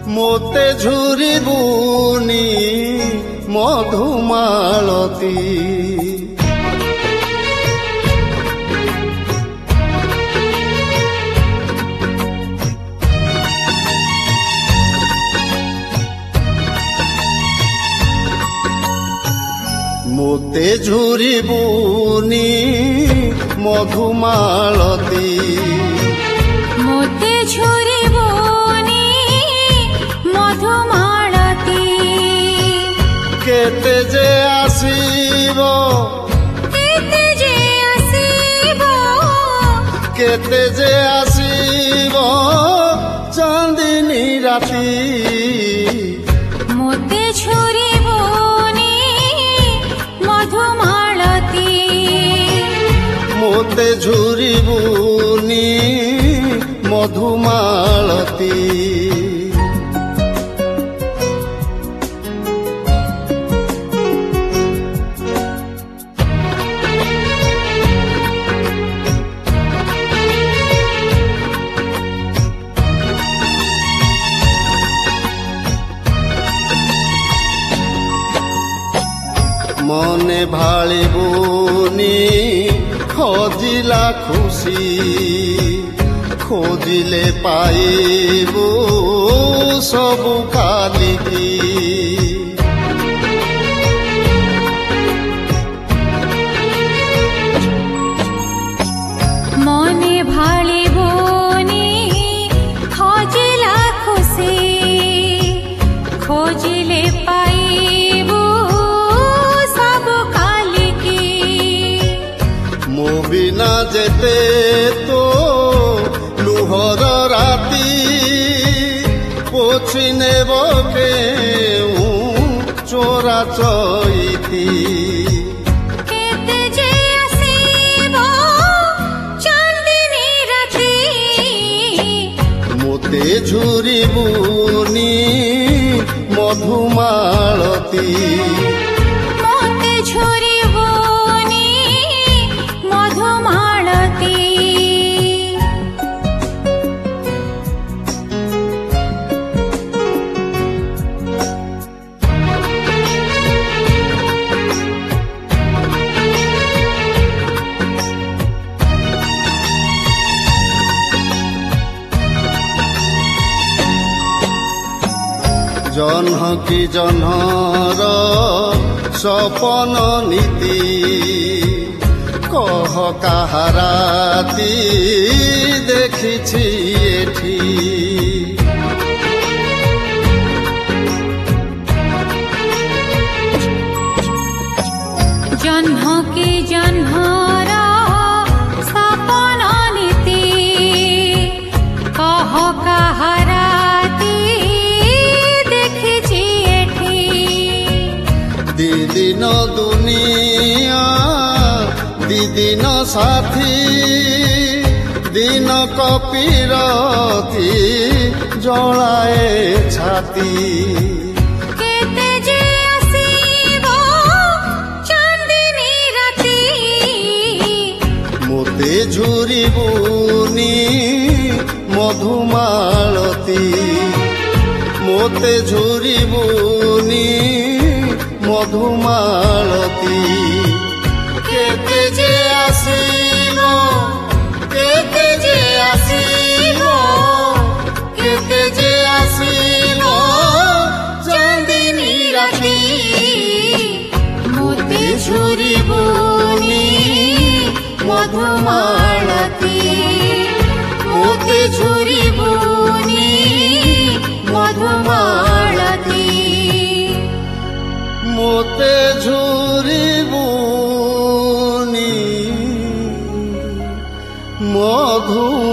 मोते झुरिबुनी मधुमालती मोते झुरिबुनी मधुमालती मोते झुरिबुनी मधुमालती केते जे आसीबो केते जे आसीबो केते जे आसीबो चांदनी राती मोते झुरिबुनी मधुमालती मोते झुरिबुनी मधुमालती मने भालिबुनी खोजिला खुशी खोजिले पाइबु सबु कालिकी मने भालिबुनी खोजिला खुशी खोजिले पाइबु सबु कालिकी मो बिना जेते तो लुहर राती पोछि नेब केउ चोरा चैती केते जे आसीबो चांदनी राती मोते झुरिबुनी मधुमालती मोते झुरिबुनी मधुमालती जन्ह की जन्हर सपन नीति कह काहाराती देखिछि एठी जन्ह की जन्हर सपन नीति कह काहाराती देखिछि एठी दिदिन दुनिया दिदिन साथी दिन कपिरती जलाए छाती केते जे आसीबो चांदनी राती मोते झुरिबुनी मधुमालती मोते झुरिबुनी मधुमालती केते जे आसीबो केते जे आसीबो केते जे आसीबो चांदनी राती मोते झुरिबुनी मधुमालती मोते झुरिबुनी मधुमालती मोते झुरिबुनी मधु